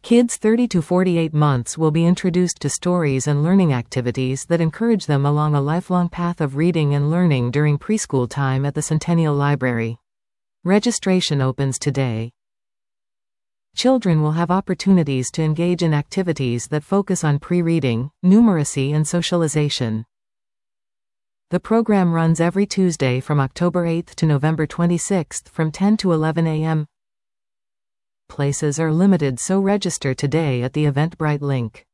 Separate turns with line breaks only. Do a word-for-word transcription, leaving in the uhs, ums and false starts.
Kids thirty to forty-eight months will be introduced to stories and learning activities that encourage them along a lifelong path of reading and learning during preschool time at the Centennial Library. Registration opens today. Children will have opportunities to engage in activities that focus on pre-reading, numeracy and socialization. The program runs every Tuesday from October eighth to November twenty-sixth from ten to eleven a m Places are limited, so register today at the Eventbrite link.